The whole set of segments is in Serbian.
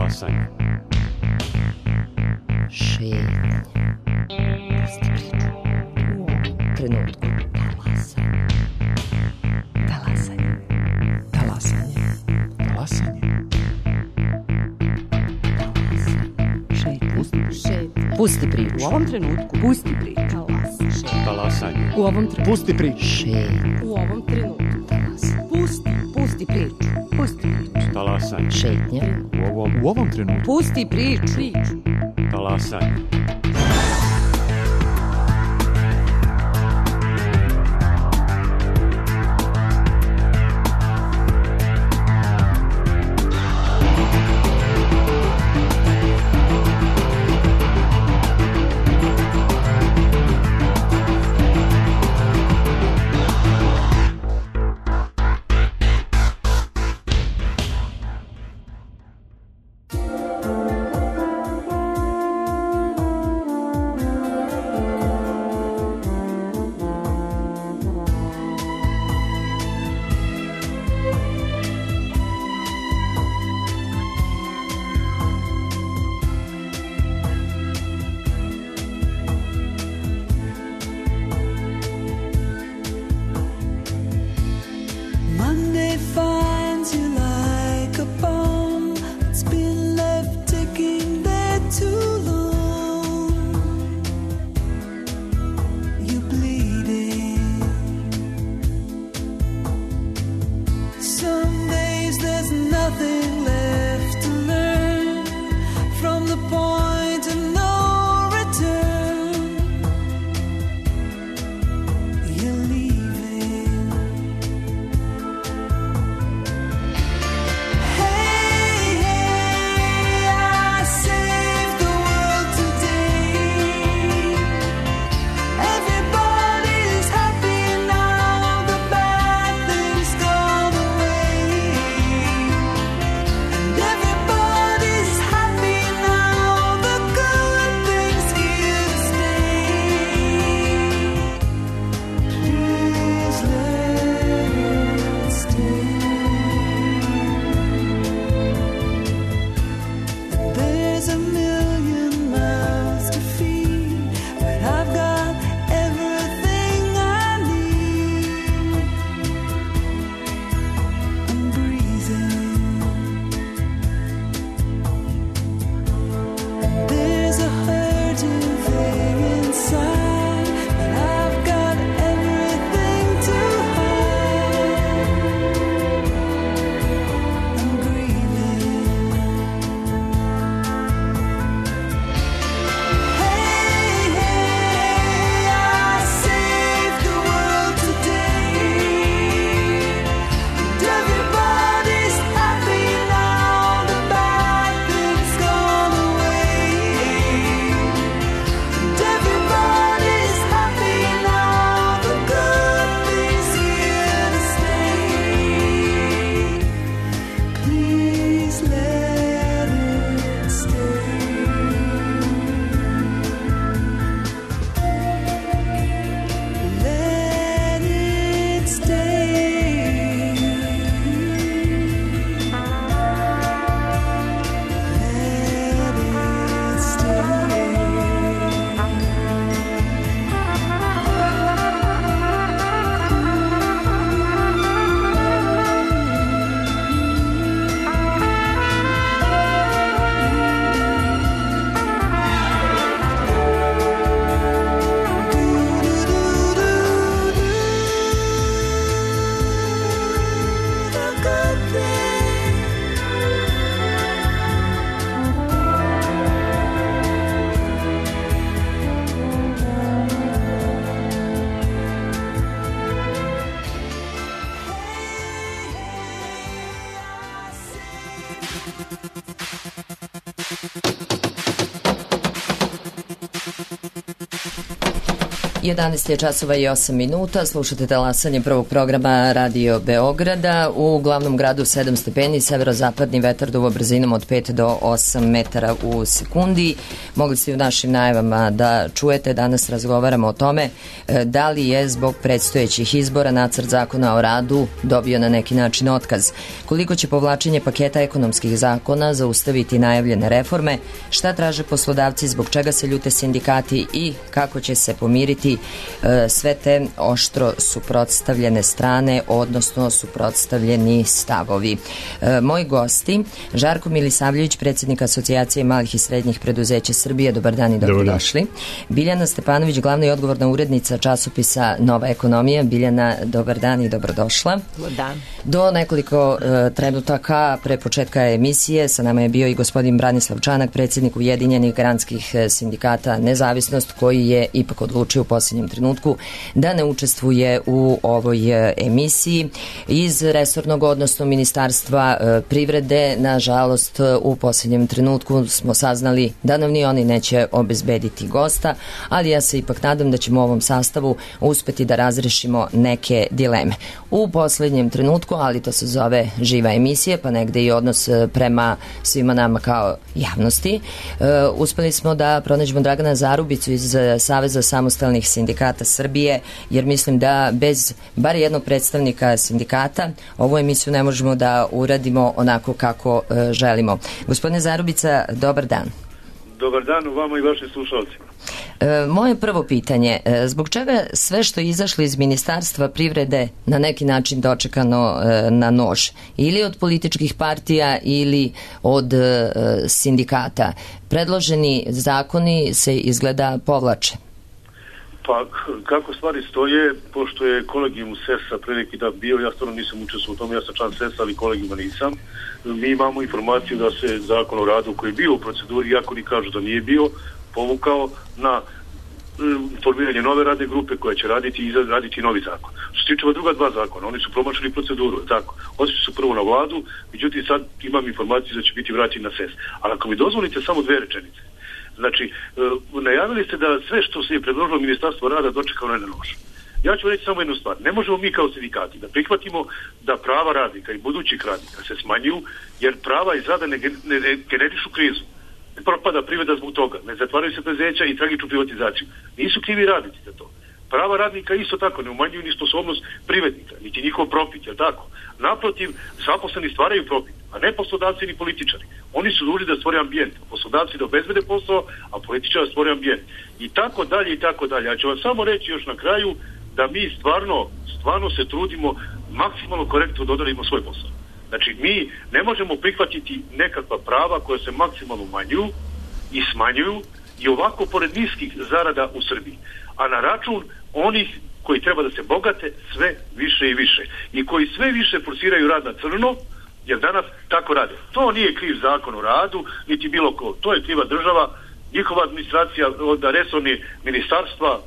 Talasanje. Šetnja. Pusti priču. U trenutku. Talasanje. Talasanje. Talasanje. Šetnja. Pusti priču. U ovom trenutku. Pusti priču. Talasanje. U ovom trenutku. Pusti priču. Šetnja. U ovom trenutku. Pusti priču. Pusti priču. Talasanje. Šetnja. U ovom trenutku. Pusti priču. Talasanje. 11 je časova i 8 minuta, slušate talasanje prvog programa Radio Beograda. U glavnom gradu 7 stepeni, severozapadni vetar duva brzinom od 5 do 8 metara u sekundi. Mogli ste u našim najavama da čujete, danas razgovaramo o tome da li je zbog predstojećih izbora nacrt zakona o radu dobio na neki način otkaz. Koliko će povlačenje paketa ekonomskih zakona zaustaviti najavljene reforme, šta traže poslodavci, zbog čega se ljute sindikati i kako će se pomiriti sve te oštro suprotstavljene strane, odnosno suprotstavljeni stavovi. Moji gosti, Žarko Milisavljević, predsjednik Asocijacije malih i srednjih preduzeća Srbije, dobar dan i dobrodošli. Biljana Stepanović, glavna i odgovorna urednica časopisa Nova ekonomija. Biljana, dobar dan i dobrodošla. Dobar dan. Do nekoliko trenutaka pre početka emisije sa nama je bio i gospodin Branislav Čanak, predsjednik Ujedinjenih granskih sindikata Nezavisnost, koji je ipak odlučio u posljednjem trenutku da ne učestvuje u ovoj emisiji. Iz resornog, odnosno Ministarstva privrede, nažalost, u posljednjem trenutku smo saznali da nam ni oni neće obezbediti gosta, ali ja se ipak nadam da ćemo u ovom sastavu uspeti da razrešimo neke dileme. U posljednjem trenutku, ali to se zove živa emisija, pa negde i odnos prema svima nama kao javnosti, uspeli smo da pronađemo Dragana Zarubicu iz Saveza samostalnih sindikata Srbije, jer mislim da bez bar jednog predstavnika sindikata ovu emisiju ne možemo da uradimo onako kako želimo. Gospodine Zarubica, dobar dan. Dobar dan u vama i vašim slušalcima. Moje prvo pitanje, zbog čega sve što je izašlo iz Ministarstva privrede na neki način dočekano na nož? Ili od političkih partija ili od sindikata? Predloženi zakoni se izgleda povlače. Pa kako stvari stoje, pošto je kolegijum SES-a pre neki dan bio, ja stvarno nisam učestvovao u tome, ja sam član SES-a, ali kolegijuma nisam. Mi imamo informaciju da se zakon o radu koji je bio u proceduri, iako ni kažu da nije bio, povukao na formiranje nove radne grupe koja će raditi i raditi novi zakon. Što se tiče druga dva zakona, oni su promašili proceduru, tako. Otišli su prvo na vladu, međutim sad imam informaciju da će biti vraćeni na SES. Ali ako mi dozvolite samo dve rečenice. Znači, najavili ste da sve što se je predložilo Ministarstvo rada dočekalo na nož. Ja ću reći samo jednu stvar. Ne možemo mi kao sindikati da prihvatimo da prava radnika i budućih radnika se smanjuju, jer prava iz rada ne generišu krizu. Ne propada privreda zbog toga. Ne zatvaraju se preduzeća i tragičnu privatizaciju. Nisu krivi radnici za to. Prava radnika isto tako ne umanjuju ni sposobnost privrednika, niti njihov profit, je li tako? Naprotiv, zaposleni stvaraju profit, a ne poslodavci ni političari. Oni su dužni da stvore ambijent, poslodavci da obezbede posao, a političari da stvore ambijent. I tako dalje i tako dalje. Ja ću vam samo reći još na kraju da mi stvarno se trudimo maksimalno korektno da odradimo svoj posao. Znači, mi ne možemo prihvatiti nekakva prava koja se maksimalno umanjuju i smanjuju i ovako pored niskih zarada u Srbiji, a na račun onih koji treba da se bogate sve više i više i koji sve više forsiraju rad na crno, jer danas tako rade. To nije kriv zakon o radu, niti bilo ko. To je kriva država, njihova administracija, od resorni ministarstva,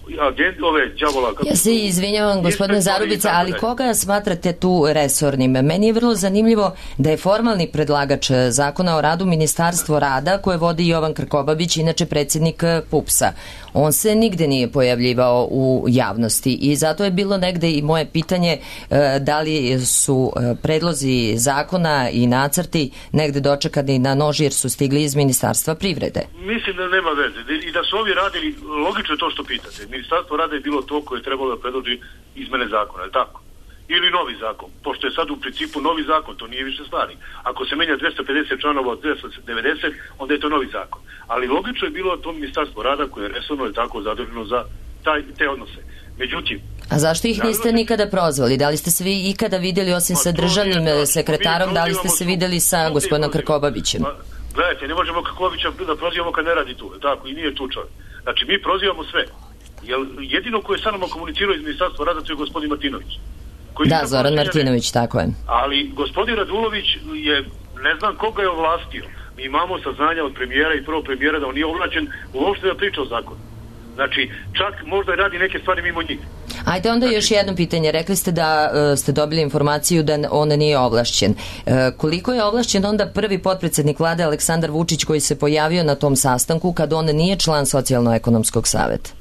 Ja se izvinjavam, gospodine Zarubica, ali koga smatrate tu resornim? Meni je vrlo zanimljivo da je formalni predlagač zakona o radu Ministarstvo rada koje vodi Jovan Krkobabić, inače predsjednik PUPS-a. On se nigde nije pojavljivao u javnosti i zato je bilo negde i moje pitanje da li su predlozi zakona i nacrti negde dočekani na nož jer su stigli iz Ministarstva privrede. Mislim da nema veze i da su ovi radili, logično je to što pitate. Ministarstvo rada je bilo to koje je trebalo da predloži izmene zakona, je tako? Ili novi zakon, pošto je sad u principu novi zakon, to nije više stari. Ako se menja 250 članova od 290, onda je to novi zakon. Ali logično je bilo to Ministarstvo rada koje je resorno je tako zaduženo za te odnose. Međutim... A zašto ih niste nikada prozvali? Da li ste se vi ikada vidjeli osim sa državnim sekretarom, da li ste se vidjeli sa gospodinom Krkobabićem? Gledajte, ne možemo Krkobabića da prozivamo kad ne radi tu, tako, i nije tu čovjek. Znači, mi prozivamo sve. Jedino ko je sa nama komunicirao iz Ministarstva rada, to je gospodin Martinović. Da, Zoran Martinović, tako je. Ali gospodin Radulović je, ne znam koga je ovlastio. Mi imamo saznanja od premijera i prvog premijera da on nije ovlačen uopšte da priča o zakonu. Znači, čak možda radi neke stvari mimo njih. Ajde onda još jedno pitanje. Rekli ste da ste dobili informaciju da on nije ovlašćen. Koliko je ovlašćen onda prvi potpredsjednik vlade Aleksandar Vučić koji se pojavio na tom sastanku kad on nije član Socijalno-ekonomskog saveta?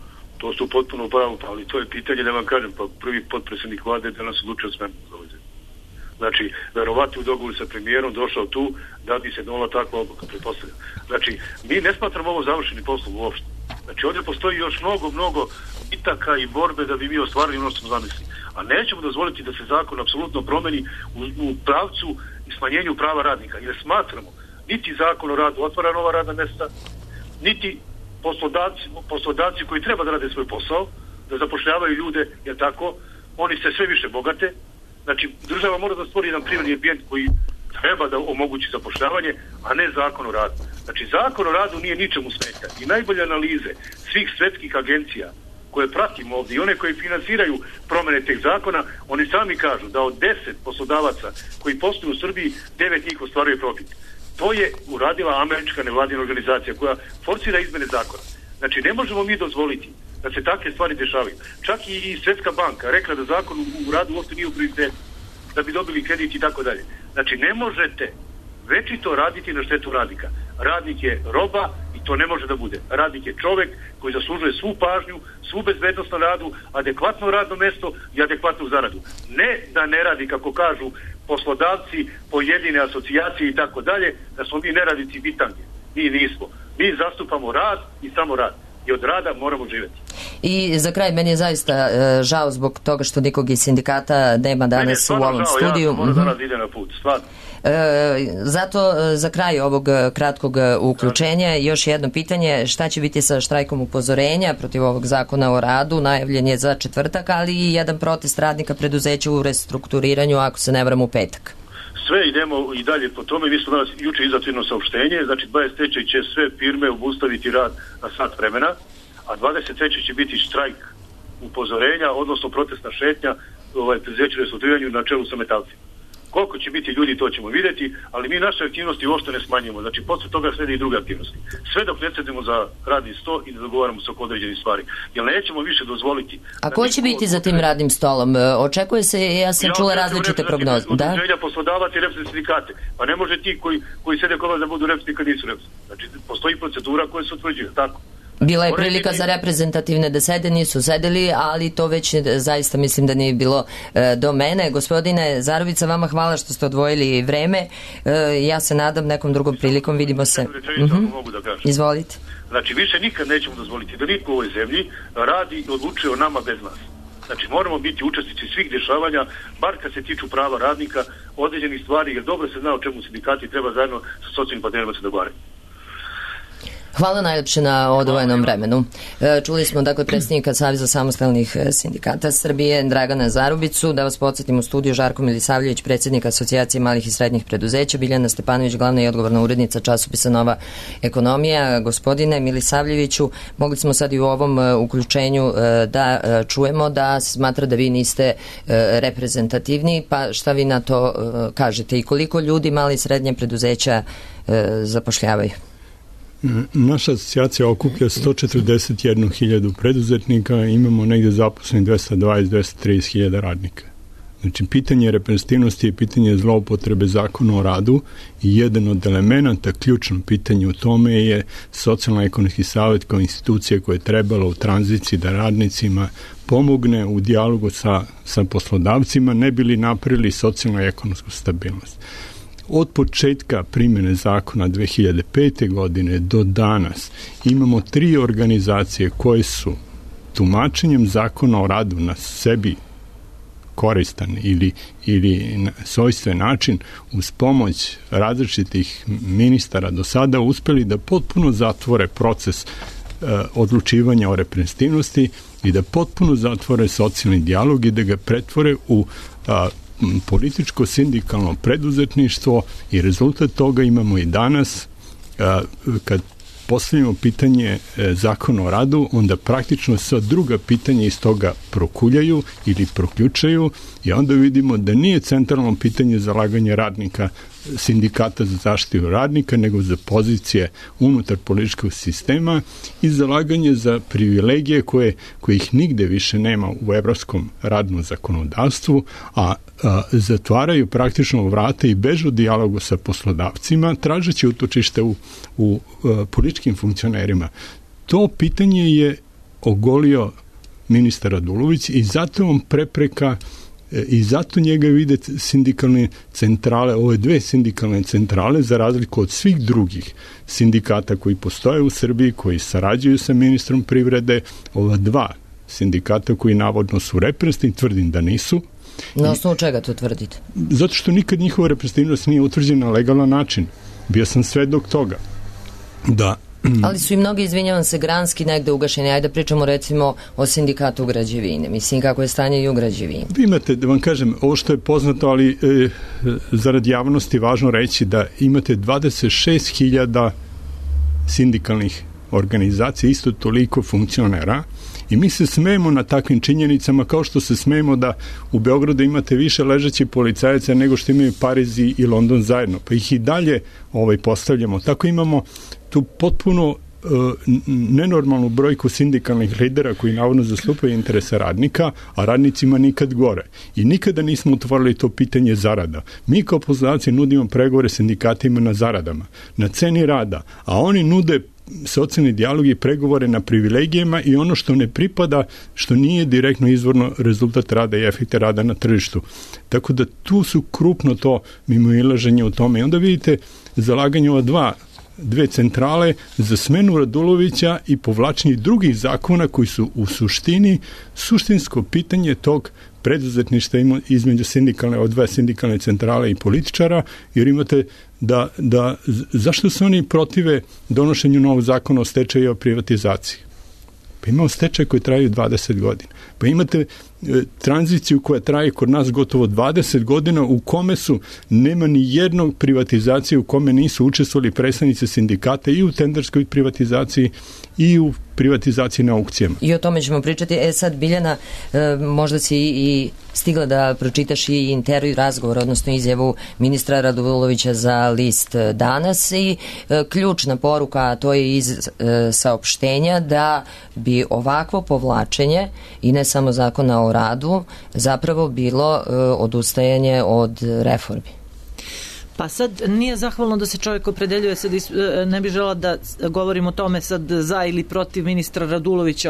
To su potpuno pravo, ali to je pitanje da vam kažem, pa prvi potpredsjednik vlade danas odlučio smenu za ovaj zemlju. Znači, verovatno u dogovoru sa premijerom došao tu da bi se donala takva odluka, pretpostavljam. Znači, mi ne smatramo ovo završeni poslom uopšte. Znači, ovdje postoji još mnogo bitaka i borbe da bi mi ostvarili ono što smo zamislili. A nećemo dozvoliti da se zakon apsolutno promeni u pravcu i smanjenju prava radnika. Jer smatramo, niti zakon o radu otvara nova radna mjesta, niti poslodavci koji treba da rade svoj posao, da zapošljavaju ljude, jer tako, oni se sve više bogate. Znači, država mora da stvori jedan privredni ambijent koji treba da omogući zapošljavanje, a ne zakon o radu. Znači, zakon o radu nije ničemu smeta. I najbolje analize svih svetskih agencija koje pratimo ovdje i one koje finansiraju promjene teh zakona, oni sami kažu da od 10 poslodavaca koji posluju u Srbiji, 9 njih ostvaruje profit. To je uradila američka nevladina organizacija koja forsira izmene zakona. Znači, ne možemo mi dozvoliti da se takve stvari dešavaju. Čak i Svjetska banka rekla da zakon u radu uopšte nije u prioritetu, da bi dobili kredit i tako dalje. Znači, ne možete večito raditi na štetu radnika. Radnik je roba i to ne može da bude. Radnik je čovjek koji zaslužuje svu pažnju, svu bezbednost na radu, adekvatno radno mjesto i adekvatnu zaradu. Ne da ne radi, kako kažu poslodavci, pojedine asocijacije i tako dalje, da smo mi neradnici bitange. Mi nismo. Mi zastupamo rad i samo rad. I od rada moramo živjeti. I za kraj, meni je zaista žao zbog toga što nikog iz sindikata nema danas u ovom studiju. Ja moram danas ide na put, stvarno. Zato za kraj ovog kratkog uključenja još jedno pitanje, šta će biti sa štrajkom upozorenja protiv ovog zakona o radu, najavljen je za četvrtak, ali i jedan protest radnika preduzeća u restrukturiranju, ako se ne varam, u petak. Sve idemo i dalje po tome. Mi smo danas juče izatvino saopštenje, znači 23. će sve firme obustaviti rad na sat vremena, a 23. će biti štrajk upozorenja, odnosno protestna šetnja preduzeća u restrukturiranju na čelu sa metalcima. Koliko će biti ljudi, to ćemo vidjeti, ali mi naše aktivnosti uopšte ne smanjimo. Znači, posle toga slede i druge aktivnosti. Sve dok ne sedemo za radni sto i ne dogovaramo se oko određenih stvari. Jer nećemo više dozvoliti... A ko će biti za tim radnim stolom? Očekuje se, ja sam čula različite prognoze. Udruženja poslodavaca i reprezentativne sindikate. Pa ne može ti koji sede kod vas da budu reprezentativni kad nisu reprezentativni. Znači, postoji procedura koja se utvrđuje, tako. Bila je prilika za reprezentativne da sede, nisu sedeli, ali to već zaista mislim da nije bilo do mene. Gospodine Zarovica, vama hvala što ste odvojili vreme. Ja se nadam nekom drugom prilikom, vidimo se. Mogu da kažem. Izvolite. Znači, više nikad nećemo dozvoliti da niko u ovoj zemlji radi i odlučuje o nama bez nas. Znači, moramo biti učesnici svih dešavanja, bar kad se tiču prava radnika, određenih stvari, jer dobro se zna o čemu sindikati treba zajedno sa socijalnim partnerima se dogovarati. Hvala najljepše na odvojenom vremenu. Čuli smo dakle predsjednika Saveza samostalnih sindikata Srbije Dragana Zarubicu. Da vas podsjetim, u studiju Žarko Milisavljević, predsjednik Asocijacije malih i srednjih preduzeća, Biljana Stepanović, glavna i odgovorna urednica časopisa Nova ekonomija. Gospodine Milisavljeviću, mogli smo sad i u ovom uključenju da čujemo da se smatra da vi niste reprezentativni, pa šta vi na to kažete i koliko ljudi mali i srednje preduzeća zapošljavaju? Naša asocijacija okuplja 141.000 preduzetnika, imamo negdje zaposleni 220-230.000 radnika. Znači, pitanje reprezentativnosti je pitanje zloupotrebe zakona o radu i jedan od elemenata, ključno pitanje u tome je socijalno-ekonomski savjet kao institucija koja je trebala u tranziciji da radnicima pomogne u dijalogu sa poslodavcima, ne bi li napravili socijalno-ekonomsku stabilnost. Od početka primjene zakona 2005. godine do danas imamo 3 organizacije koje su tumačenjem zakona o radu na sebi koristan ili na svojstven način uz pomoć različitih ministara do sada uspjeli da potpuno zatvore proces odlučivanja o reprezentativnosti i da potpuno zatvore socijalni dijalog i da ga pretvore u političko-sindikalno preduzetništvo i rezultat toga imamo i danas. Kad postavljamo pitanje zakona o radu, onda praktično sva druga pitanja iz toga prokuljaju ili proključaju i onda vidimo da nije centralno pitanje zalaganje radnika sindikata za zaštitu radnika, nego za pozicije unutar političkog sistema i zalaganje za privilegije kojih nigde više nema u evropskom radnom zakonodavstvu, a zatvaraju praktično vrata i bežu dijalogu sa poslodavcima, tražeći utočište u političkim funkcionerima. To pitanje je ogolio ministar Radulović i zato on prepreka i zato njega vide sindikalne centrale, ove dve sindikalne centrale, za razliku od svih drugih sindikata koji postoje u Srbiji, koji sarađuju sa ministrom privrede, ova dva sindikata koji navodno su reprezentativni, tvrdim da nisu. Na osnovu čega to tvrdite? Zato što nikad njihova reprezentativnost nije utvrđena na legalan način. Bio sam svedok toga. Da. Ali su i mnogi, izvinjavam se, granski negde ugašeni. Ajde pričamo recimo o sindikatu u građevini. Mislim, kako je stanje i u građevini. Vi imate, da vam kažem, ovo što je poznato, ali zarad javnosti važno reći da imate 26.000 sindikalnih organizacija, isto toliko funkcionera, i mi se smejemo na takvim činjenicama, kao što se smejemo da u Beogradu imate više ležećih policajaca nego što imaju Pariz i London zajedno, pa ih i dalje postavljamo. Tako imamo tu potpuno nenormalnu brojku sindikalnih lidera koji navodno zastupaju interese radnika, a radnicima nikad gore. I nikada nismo otvorili to pitanje zarada. Mi kao poslodavci nudimo pregovore sindikatima na zaradama, na ceni rada, a oni nude socijalni dijalog i pregovore na privilegijama i ono što ne pripada, što nije direktno izvorno rezultat rada i efekte rada na tržištu. Tako da tu su krupno to mimoilaženje u tome. I onda vidite zalaganje ova dve centrale za smenu Radulovića i povlačenje drugih zakona koji su u suštini suštinsko pitanje tog preduzetništva između od dve sindikalne centrale i političara, jer imate zašto se oni protive donošenju novog zakona o stečaju i o privatizaciji? Pa imamo stečaj koji traju 20 godina. Pa imate tranziciju koja traje kod nas gotovo 20 godina u kome nema ni jednog privatizacije u kome nisu učestvovali predstavnici sindikata i u tenderskoj privatizaciji i u privatizaciji na aukcijama. I o tome ćemo pričati. Sad, Biljana, možda si i stigla da pročitaš i intervju, razgovor, odnosno izjavu ministra Radulovića za list Danas i ključna poruka, a to je iz saopštenja da bi ovakvo povlačenje i ne samo zakona o radu zapravo bilo odustajanje od reformi. Pa sad nije zahvalno da se čovjek opredeljuje, sad ne bih žela da govorim o tome sad za ili protiv ministra Radulovića,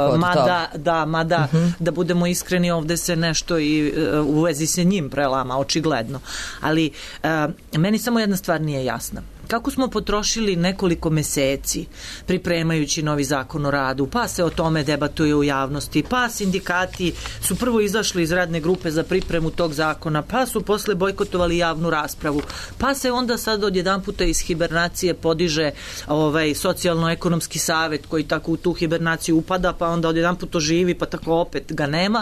mada da budemo iskreni, ovde se nešto i u vezi se njim prelama, očigledno. Ali meni samo jedna stvar nije jasna. Kako smo potrošili nekoliko meseci pripremajući novi zakon o radu, pa se o tome debatuje u javnosti, pa sindikati su prvo izašli iz radne grupe za pripremu tog zakona, pa su posle bojkotovali javnu raspravu, pa se onda sad odjedanputa iz hibernacije podiže socijalno-ekonomski savet koji tako u tu hibernaciju upada, pa onda odjedanput oživi, pa tako opet ga nema.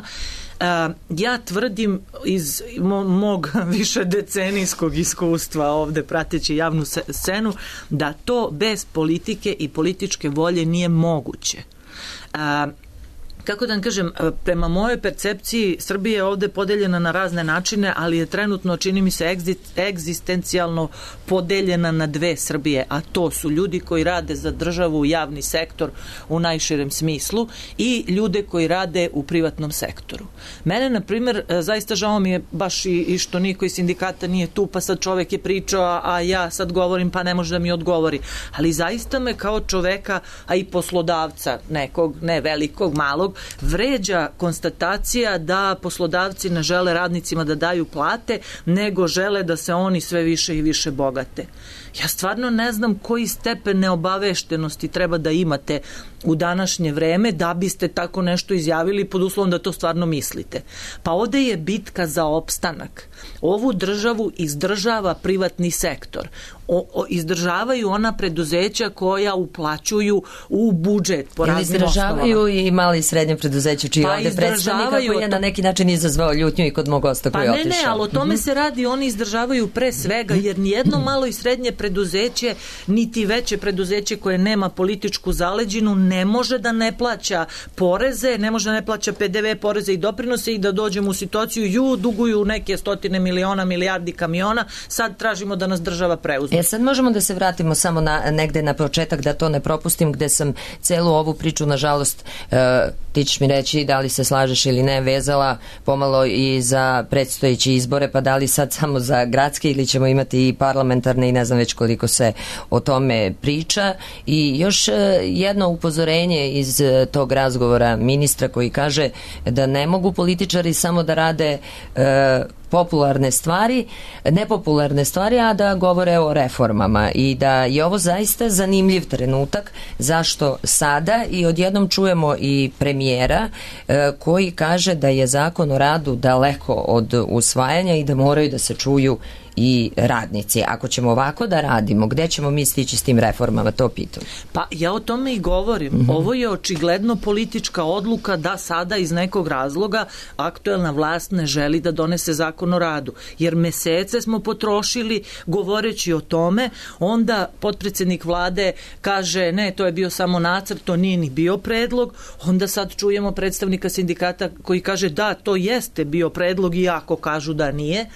Ja tvrdim iz mog više decenijskog iskustva ovde prateći javnu scenu da to bez politike i političke volje nije moguće. Kako da vam kažem, prema mojoj percepciji Srbija je ovde podeljena na razne načine, ali je trenutno, čini mi se, egzistencijalno podeljena na dve Srbije, a to su ljudi koji rade za državu, javni sektor u najširem smislu i ljude koji rade u privatnom sektoru. Mene, na primjer, zaista žao mi je baš i što niko iz sindikata nije tu, pa sad čovek je pričao, a ja sad govorim, pa ne može da mi odgovori. Ali zaista me kao čoveka, a i poslodavca nekog, ne velikog, malog, vređa konstatacija da poslodavci ne žele radnicima da daju plate, nego žele da se oni sve više i više bogate. Ja stvarno ne znam koji stepen neobaveštenosti treba da imate u današnje vreme da biste tako nešto izjavili pod uslovom da to stvarno mislite. Pa ovde je bitka za opstanak. Ovu državu izdržava privatni sektor. Izdržavaju ona preduzeća koja uplaćuju u budžet po raznim osnovama. Izdržavaju i mali i srednje preduzeće, čiji ovde predstavnika koji je na neki način izazvao ljutnju i kod mog gosta koji je otišao. Pa ne, ali o tome se radi, oni izdržavaju pre svega, jer nijedno malo i srednje preduzeće, niti veće preduzeće koje nema političku zaleđinu, ne može da ne plaća poreze, ne može da ne plaća PDV, poreze i doprinose i da dođemo u situaciju, duguju neke stotine miliona, milijardi kamiona, sad tražimo da nas država preuzme. Sad možemo da se vratimo samo negde na početak, da to ne propustim, gde sam celu ovu priču, nažalost, ti ćeš mi reći da li se slažeš ili ne, vezala pomalo i za predstojeće izbore, pa da li sad samo za gradske ili ćemo imati i parlamentarne i ne znam već koliko se o tome priča. I još jedno upozorenje iz tog razgovora ministra koji kaže da ne mogu političari samo da rade popularne stvari, nepopularne stvari, a da govore o reformama i da je ovo zaista zanimljiv trenutak. Zašto sada? I odjednom čujemo i premijera koji kaže da je zakon o radu daleko od usvajanja i da moraju da se čuju i radnici. Ako ćemo ovako da radimo, gde ćemo mi stići s tim reformama, to pitam. Pa ja o tome i govorim. Ovo je očigledno politička odluka da sada iz nekog razloga aktuelna vlast ne želi da donese zakon o radu. Jer mesece smo potrošili govoreći o tome, onda potpredsednik vlade kaže ne, to je bio samo nacrt, to nije ni bio predlog, onda sad čujemo predstavnika sindikata koji kaže da, to jeste bio predlog iako kažu da nije.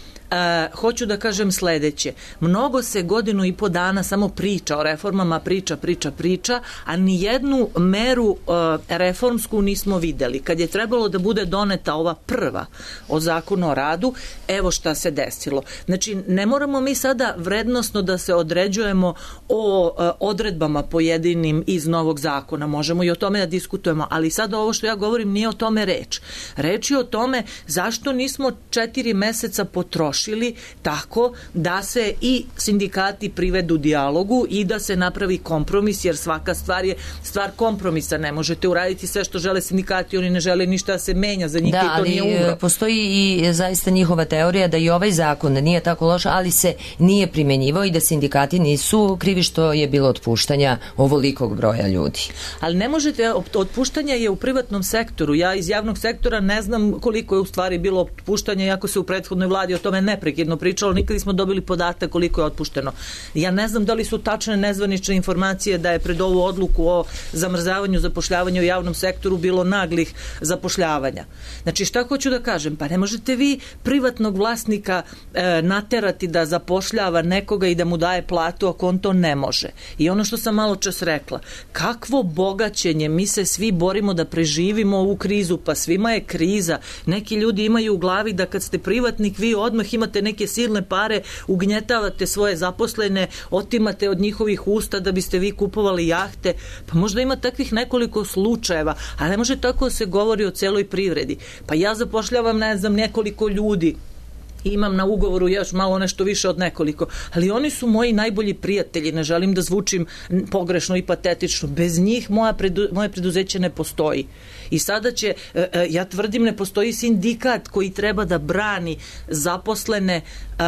Hoću da kažem sledeće. Mnogo se godinu i po dana samo priča o reformama, priča, a nijednu meru reformsku nismo videli. Kad je trebalo da bude doneta ova prva o zakonu o radu, evo šta se desilo. Znači, ne moramo mi sada vrednosno da se određujemo o odredbama pojedinim iz novog zakona. Možemo i o tome da diskutujemo, ali sada ovo što ja govorim nije o tome reč. Reč je o tome zašto nismo 4 meseca potrošili tako da se i sindikati privedu dijalogu i da se napravi kompromis, jer svaka stvar je stvar kompromisa. Ne možete uraditi sve što žele sindikati, oni ne žele ništa da se menja za njih i to nije umro. Da, ali postoji i zaista njihova teorija da i ovaj zakon nije tako loš, ali se nije primenjivao i da sindikati nisu krivi što je bilo otpuštanja ovolikog broja ljudi. Ali ne možete, otpuštanja je u privatnom sektoru. Ja iz javnog sektora ne znam koliko je u stvari bilo otpuštanja, iako se u prethodnoj vladi o tome neprekidno pričalo, nikad nismo dobili podatak koliko je otpušteno. Ja ne znam da li su tačne nezvanične informacije da je pred ovu odluku o zamrzavanju zapošljavanja u javnom sektoru bilo naglih zapošljavanja. Znači, šta hoću da kažem? Pa ne možete vi privatnog vlasnika naterati da zapošljava nekoga i da mu daje platu ako on to ne može. I ono što sam malo čas rekla, kakvo bogaćenje, mi se svi borimo da preživimo ovu krizu, pa svima je kriza. Neki ljudi imaju u glavi da kad ste privatnik, vi odmah imate neke silne pare, ugnjetavate svoje zaposlene, otimate od njihovih usta da biste vi kupovali jahte. Pa možda ima takvih nekoliko slučajeva, a ne može tako se govori o celoj privredi. Pa ja zapošljavam, ne znam, nekoliko ljudi, imam na ugovoru još malo nešto više od nekoliko, ali oni su moji najbolji prijatelji, ne želim da zvučim pogrešno i patetično. Bez njih moje preduzeće ne postoji. I sada će, ja tvrdim, ne postoji sindikat koji treba da brani zaposlene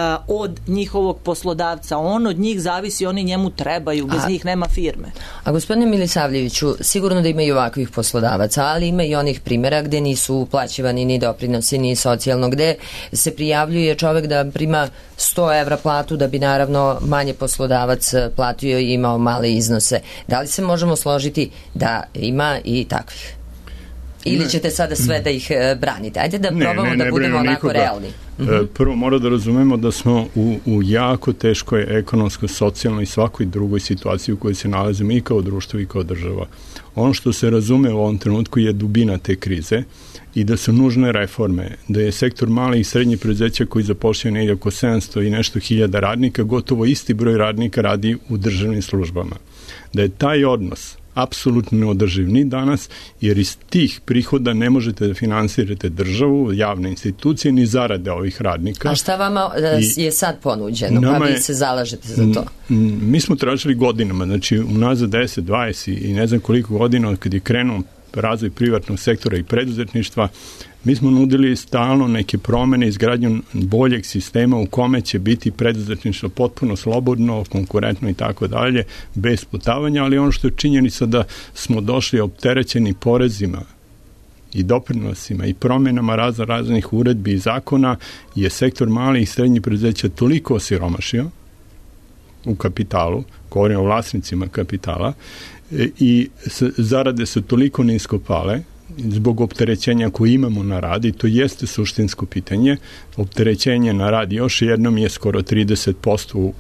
od njihovog poslodavca. On od njih zavisi, oni njemu trebaju, bez njih nema firme. A gospodine Milisavljeviću, sigurno da ima i ovakvih poslodavaca, ali ima i onih primjera gde nisu uplaćivani ni doprinosi, ni socijalno, gde se prijavljuje čovek da prima 100 evra platu da bi naravno manje poslodavac platio i imao male iznose. Da li se možemo složiti da ima i takvih? Ili ćete sada sve da ih branite? Ajde da probamo da budemo onako realni. Prvo mora da razumemo da smo u jako teškoj ekonomskoj, socijalnoj i svakoj drugoj situaciji u kojoj se nalazimo i kao društvo i kao država. Ono što se razume u ovom trenutku je dubina te krize i da su nužne reforme, da je sektor malih i srednjih preduzeća koji zapošljaju negdje oko 700 i nešto hiljada radnika, gotovo isti broj radnika radi u državnim službama. Da je taj odnos apsolutno neodrživ ni danas, jer iz tih prihoda ne možete da finansirate državu, javne institucije, ni zarade ovih radnika. A šta vama je sad ponuđeno, pa vi se zalažete za to? Mi smo tražili godinama, znači unazad 10, 20 i ne znam koliko godina kad je krenuo razvoj privatnog sektora i preduzetništva, mi smo nudili stalno neke promene, izgradnju boljeg sistema u kome će biti preduzetništvo potpuno slobodno, konkurentno i tako dalje, bez putavanja, ali ono što je činjenica da smo došli opterećeni porezima i doprinosima i promjenama raznih uredbi i zakona, je sektor malih i srednjih preduzeća toliko osiromašio u kapitalu, govorim o vlasnicima kapitala, i zarade su toliko nisko pale zbog opterećenja koje imamo na rad, i to jeste suštinsko pitanje. Opterećenje na rad još jednom je skoro 30%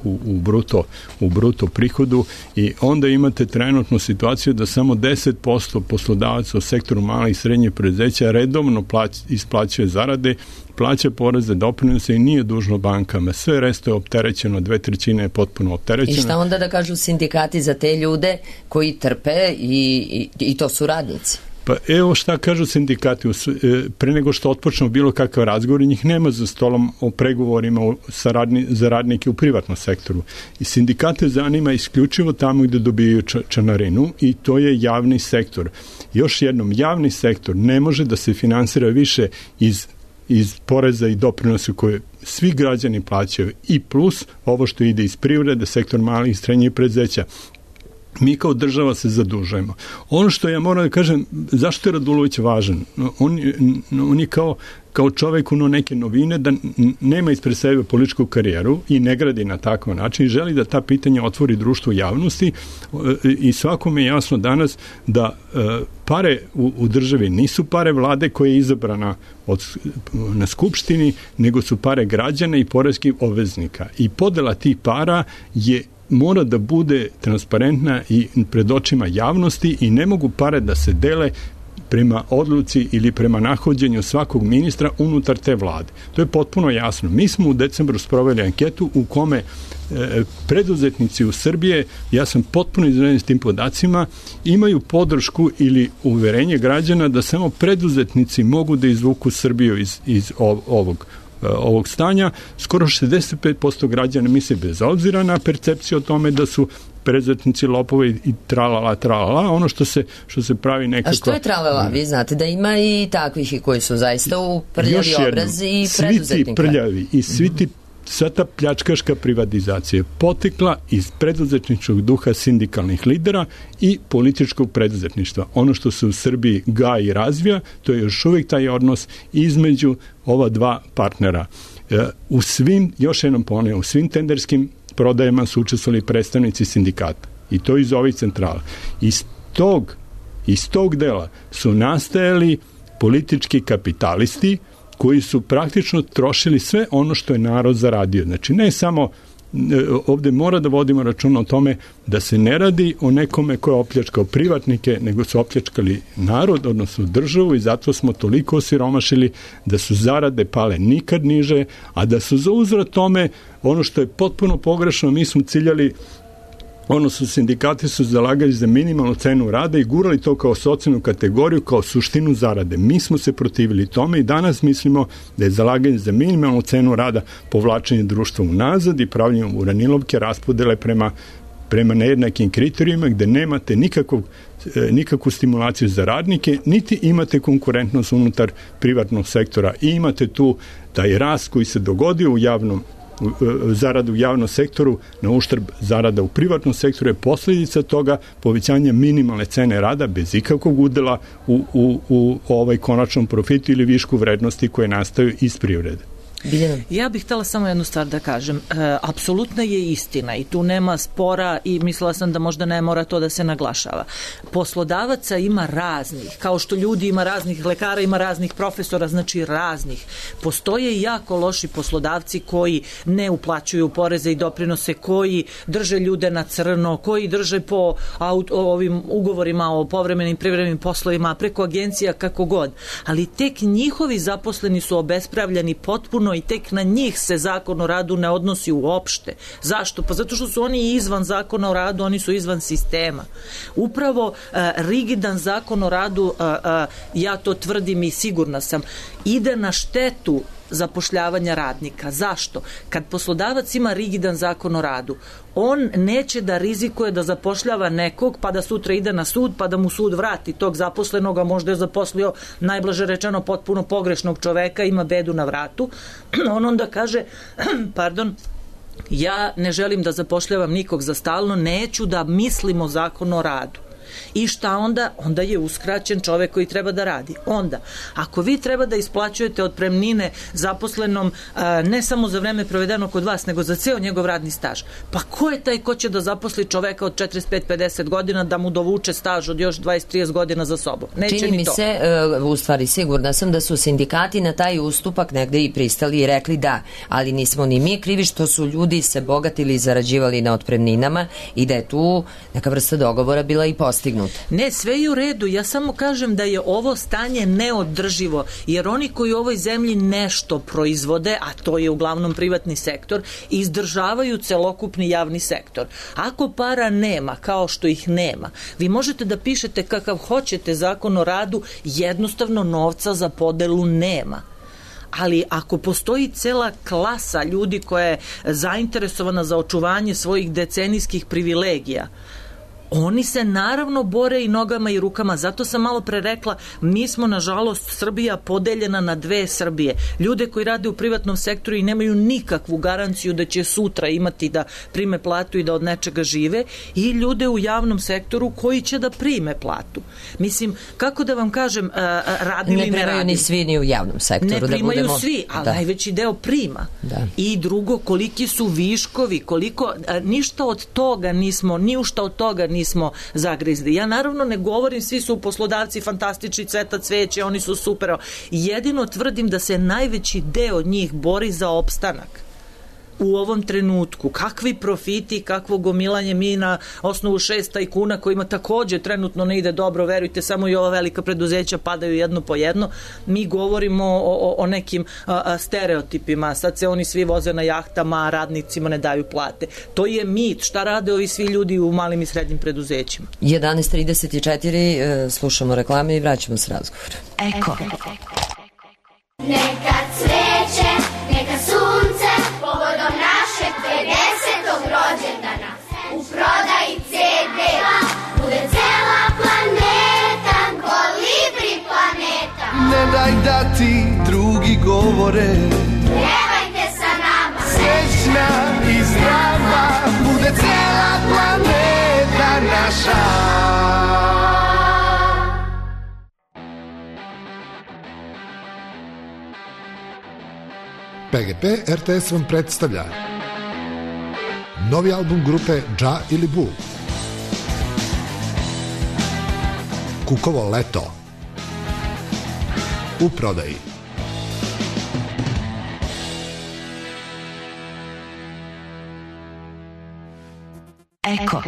u bruto prihodu, i onda imate trenutnu situaciju da samo 10% poslodavaca u sektoru malih i srednjih preduzeća redovno isplaćuje zarade, plaća poreze, doprinose i nije dužno bankama. Sve resto je opterećeno, 2/3 je potpuno opterećeno. I šta onda da kažu sindikati za te ljude koji trpe i to su radnici? Pa evo šta kažu sindikati. Pre nego što otpočnemo bilo kakav razgovor, njih nema za stolom o pregovorima za radnike u privatnom sektoru. I sindikate zanima isključivo tamo gde dobijaju članarinu, i to je javni sektor. Još jednom, javni sektor ne može da se finansira više iz poreza i doprinosa koje svi građani plaćaju, i plus ovo što ide iz privrede, sektor malih i srednjih preduzeća. Mi kao država se zadužujemo. Ono što ja moram da kažem, zašto je Radulović važan? On je kao čovek neke novine, da nema ispred sebe političku karijeru i ne gradi na takav način, želi da ta pitanja otvori društvu javnosti, i svakome je jasno danas da pare u državi nisu pare vlade koja je izabrana na skupštini, nego su pare građana i poreskih obveznika. I podela tih para mora da bude transparentna i pred očima javnosti, i ne mogu pare da se dele prema odluci ili prema nahođenju svakog ministra unutar te vlade. To je potpuno jasno. Mi smo u decembru sproveli anketu u kome preduzetnici u Srbije, ja sam potpuno iznenađen s tim podacima, imaju podršku ili uverenje građana da samo preduzetnici mogu da izvuku Srbiju iz ovog stanja. Skoro 65% građana misle, bez obzira na percepciju o tome da su preduzetnici lopovi i tralala, ono što se pravi nekako... A što je tralala? Vi znate da ima i takvih i koji su zaista u prljavi obraz i preduzetnika. Svi ti prljavi i sva ta pljačkaška privatizacija potekla iz preduzetničkog duha sindikalnih lidera i političkog preduzetništva. Ono što se u Srbiji gaji i razvija, to je još uvijek taj odnos između ova dva partnera. U svim, još jednom ponavljam, u svim tenderskim prodajama su učestvovali predstavnici sindikata, i to iz ovih centrala. Iz tog dela su nastajali politički kapitalisti koji su praktično trošili sve ono što je narod zaradio. Znači, ne samo, ovde mora da vodimo računa o tome da se ne radi o nekome ko je opljačkao privatnike, nego su opljačkali narod, odnosno državu, i zato smo toliko osiromašili da su zarade pale nikad niže, a da su za uzvrat tome, ono što je potpuno pogrešno, mi smo ciljali, sindikati su zalagali za minimalnu cenu rada i gurali to kao socijalnu kategoriju, kao suštinu zarade. Mi smo se protivili tome i danas mislimo da je zalaganje za minimalnu cenu rada povlačenje društva unazad i pravljenje uranilovke, raspodele prema nejednakim kriterijima, gde nemate nikakvu stimulaciju za radnike, niti imate konkurentnost unutar privatnog sektora, i imate tu taj rast koji se dogodio u zarada u javnom sektoru na uštrb zarada u privatnom sektoru je posljedica toga povećanja minimalne cene rada bez ikakvog udela u ovaj konačnom profitu ili višku vrednosti koje nastaju iz privrede. Ja bih htjela samo jednu stvar da kažem. Apsolutna je istina i tu nema spora, i mislila sam da možda ne mora to da se naglašava. Poslodavaca ima raznih, kao što ljudi ima raznih lekara, ima raznih profesora, znači raznih. Postoje i jako loši poslodavci koji ne uplaćuju poreze i doprinose, koji drže ljude na crno, koji drže po ovim ugovorima o povremenim privremenim poslovima, preko agencija, kako god. Ali tek njihovi zaposleni su obespravljeni potpuno i tek na njih se zakon o radu ne odnosi uopšte. Zašto? Pa zato što su oni izvan zakona o radu, oni su izvan sistema. Upravo rigidan zakon o radu, ja to tvrdim i sigurna sam, ide na štetu zapošljavanja radnika. Zašto? Kad poslodavac ima rigidan zakon o radu, on neće da rizikuje da zapošljava nekog pa da sutra ide na sud pa da mu sud vrati tog zaposlenog, a možda je zaposlio, najblaže rečeno, potpuno pogrešnog čoveka, ima bedu na vratu. On onda kaže, ja ne želim da zapošljavam nikog za stalno, neću da mislim o zakonu o radu. I šta onda? Onda je uskraćen čovek koji treba da radi. Onda, ako vi treba da isplaćujete otpremnine zaposlenom ne samo za vreme provedeno kod vas, nego za ceo njegov radni staž, pa ko je taj ko će da zaposli čoveka od 45-50 godina da mu dovuče staž od još 20-30 godina za sobom? Neće Čini ni to. mi se, u stvari sigurna sam da su sindikati na taj ustupak negde i pristali i rekli da, ali nismo ni mi krivi što su ljudi se bogatili i zarađivali na otpremninama i da je tu neka vrsta dogovora bila i postignuta. Ne, sve je u redu, ja samo kažem da je ovo stanje neodrživo, jer oni koji u ovoj zemlji nešto proizvode, a to je uglavnom privatni sektor, izdržavaju celokupni javni sektor. Ako para nema, kao što ih nema, vi možete da pišete kakav hoćete zakon o radu, jednostavno novca za podelu nema. Ali ako postoji cela klasa ljudi koja je zainteresovana za očuvanje svojih decenijskih privilegija, oni se naravno bore i nogama i rukama. Zato sam malo pre rekla, mi smo nažalost Srbija podeljena na dve Srbije. Ljude koji rade u privatnom sektoru i nemaju nikakvu garanciju da će sutra imati da prime platu i da od nečega žive, i ljude u javnom sektoru koji će da prime platu. Mislim, kako da vam kažem, radi ili ne radi? Ne primaju ni svi ni u javnom sektoru. Ne primaju da budemo... svi, ali najveći deo prima. Da. I drugo, koliki su viškovi, koliko, ništa od toga nismo, ni u šta od toga nismo zagrizli. Ja naravno ne govorim svi su poslodavci fantastični, cveta cveće, oni su super. Jedino tvrdim da se najveći deo njih bori za opstanak u ovom trenutku. Kakvi profiti, kakvo gomilanje, mi na osnovu 6 tajkuna kojima takođe trenutno ne ide dobro, verujte, samo i ova velika preduzeća padaju jedno po jedno. Mi govorimo o nekim stereotipima. Sad se oni svi voze na jahtama, a radnicima ne daju plate. To je mit. Šta rade ovi svi ljudi u malim i srednjim preduzećima? 11:34, slušamo reklame i vraćamo se razgovor. Eko. Neka cveće, neka sunce, povodom našeg 50. rođendana. U prodaji CD-a bude cela planeta, Kolibri planeta. Ne daj da ti drugi govore, Pjevajte sa nama, srećna i zdrava, bude cela planeta naša. PGP RTS vam predstavlja novi album grupe Dža ili Bu, Kukovo leto, u prodaji. Eko.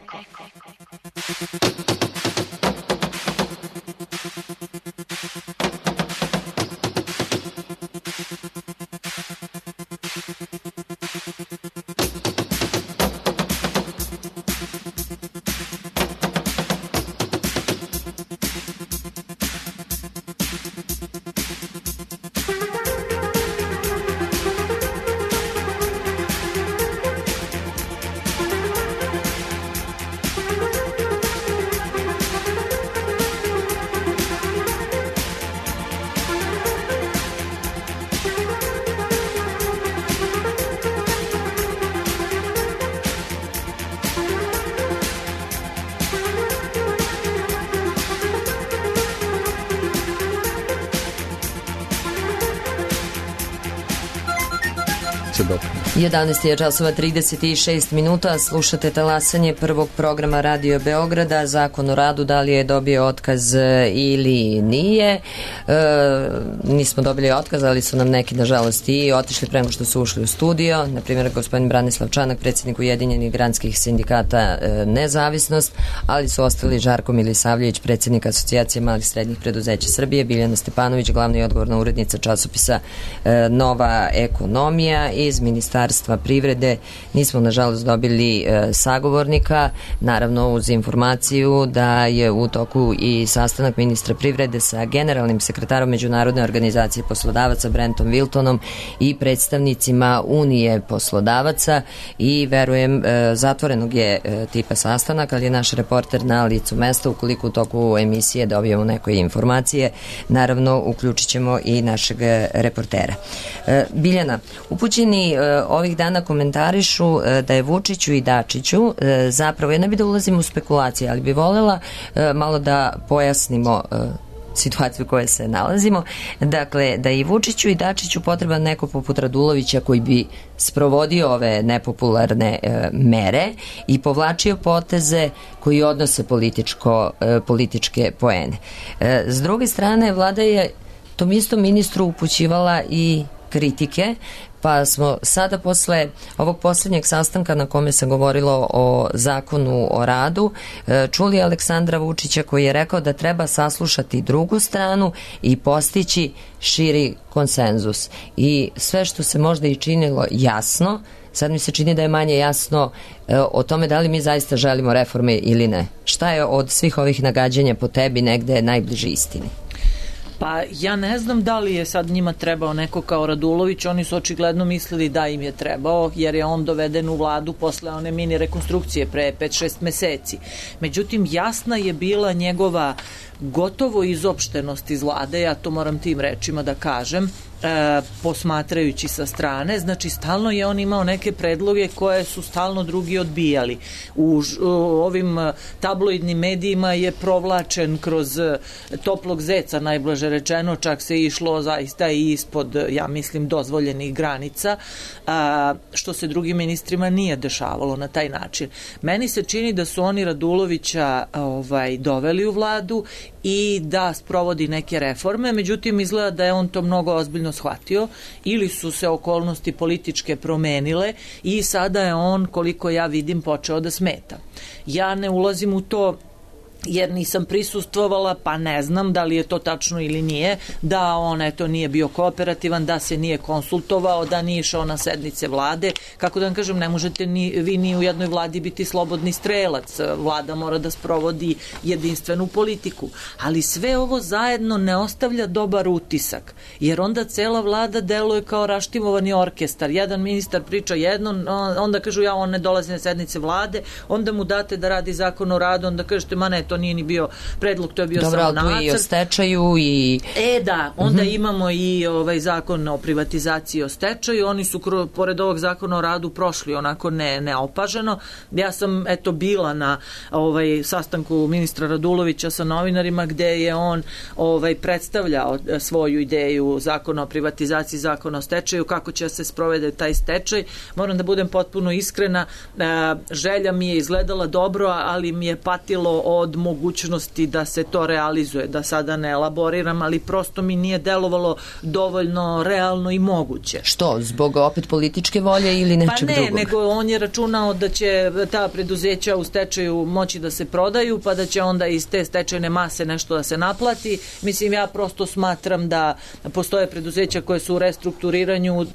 se doprinu. 11 je časova 36 minuta, slušate talasanje prvog programa Radio Beograda, Zakon o radu, da li je dobio otkaz ili nije. Nismo dobili otkaz, ali su nam neki, nažalost, i otišli prema što su ušli u studio. Na primjer, gospodin Branislav Čanak, predsjednik Ujedinjenih granskih sindikata Nezavisnost, ali su ostali Žarko Milisavljević, predsjednik Asocijacije malih srednjih preduzeća Srbije, Biljana Stepanović, glavna i odgovorna urednica časopisa Nova ekonomija. Iz Ministarstva privrede nismo, nažalost, dobili sagovornika, naravno uz informaciju da je u toku i sastanak ministra privrede sa generalnim sekretarom Međunarodne organizacije poslodavaca Brentom Wiltonom i predstavnicima Unije poslodavaca, i verujem zatvorenog je tipa sastanak, ali je naš reporter na licu mesta. Ukoliko u toku emisije dobijemo neke informacije, naravno uključit ćemo i našeg reportera. Biljana, upućeni ovih dana komentarišu da je Vučiću i Dačiću zapravo, ja ne bi da ulazim u spekulacije, ali bi volela malo da pojasnimo situaciju u kojoj se nalazimo. Dakle, da i Vučiću i Dačiću potreban neko poput Radulovića koji bi sprovodio ove nepopularne mere i povlačio poteze koji odnose političke poene. S druge strane, vlada je tom istom ministru upućivala i kritike, pa smo sada posle ovog posljednjeg sastanka na kome se govorilo o zakonu o radu čuli Aleksandra Vučića koji je rekao da treba saslušati drugu stranu i postići širi konsenzus. I sve što se možda i činilo jasno, sad mi se čini da je manje jasno o tome da li mi zaista želimo reforme ili ne. Šta je od svih ovih nagađanja po tebi negde najbliže istini? Pa ja ne znam da li je sad njima trebao neko kao Radulović, oni su očigledno mislili da im je trebao, jer je on doveden u vladu posle one mini rekonstrukcije pre 5-6 meseci. Međutim, jasna je bila njegova gotovo izopštenost iz vlade, ja to moram tim rečima da kažem, posmatrajući sa strane, znači stalno je on imao neke predloge koje su stalno drugi odbijali. U ovim tabloidnim medijima je provlačen kroz toplog zeca, najblaže rečeno, čak se išlo zaista i ispod, ja mislim, dozvoljenih granica, što se drugim ministrima nije dešavalo na taj način. Meni se čini da su oni Radulovića doveli u vladu i da sprovodi neke reforme, međutim izgleda da je on to mnogo ozbiljno shvatio ili su se okolnosti političke promenile i sada je on, koliko ja vidim, počeo da smeta. Ja ne ulazim u to jer nisam prisustvovala, pa ne znam da li je to tačno ili nije, da on nije bio kooperativan, da se nije konsultovao, da nije išao na sednice vlade. Kako da vam kažem, ne možete vi ni u jednoj vladi biti slobodni strelac. Vlada mora da sprovodi jedinstvenu politiku. Ali sve ovo zajedno ne ostavlja dobar utisak, jer onda cela vlada deluje kao raštimovani orkestar. Jedan ministar priča jedno, onda kažu on ne dolazi na sednice vlade, onda mu date da radi zakon o radu, onda kažete to nije ni bio predlog, to je bio samo nacrt. Dobro, tu i o stečaju i... Da, onda imamo i zakon o privatizaciji o stečaju, oni su pored ovog zakona o radu prošli onako neopaženo. Ja sam bila na sastanku ministra Radulovića sa novinarima gde je on predstavljao svoju ideju zakona o privatizaciji, zakona o stečaju, kako će se sprovede taj stečaj. Moram da budem potpuno iskrena, želja mi je izgledala dobro, ali mi je patilo od mogućnosti da se to realizuje, da sada ne elaboriram, ali prosto mi nije delovalo dovoljno realno i moguće. Što? Zbog opet političke volje ili nečeg drugog? Pa ne, nego on je računao da će ta preduzeća u stečaju moći da se prodaju, pa da će onda iz te stečajne mase nešto da se naplati. Mislim, ja prosto smatram da postoje preduzeća koje su u restrukturiranju,